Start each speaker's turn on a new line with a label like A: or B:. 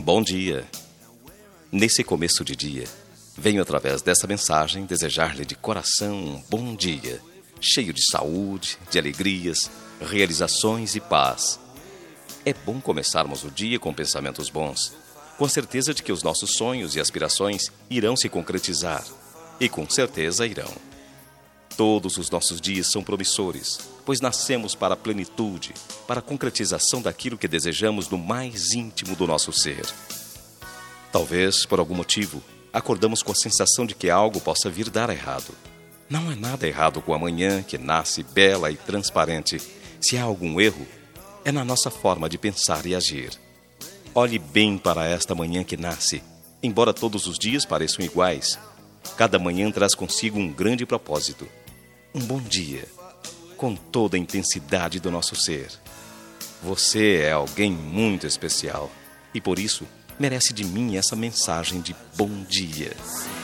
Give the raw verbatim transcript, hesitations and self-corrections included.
A: Bom dia. Nesse começo de dia, venho através dessa mensagem desejar-lhe de coração um bom dia, cheio de saúde, de alegrias, realizações e paz. É bom começarmos o dia com pensamentos bons, com a certeza de que os nossos sonhos e aspirações irão se concretizar, e com certeza irão. Todos os nossos dias são promissores, pois nascemos para a plenitude, para a concretização daquilo que desejamos no mais íntimo do nosso ser. Talvez, por algum motivo, acordamos com a sensação de que algo possa vir dar errado. Não há nada errado com a manhã que nasce bela e transparente. Se há algum erro, é na nossa forma de pensar e agir. Olhe bem para esta manhã que nasce, embora todos os dias pareçam iguais. Cada manhã traz consigo um grande propósito. Um bom dia, com toda a intensidade do nosso ser. Você é alguém muito especial e, por isso, merece de mim essa mensagem de bom dia.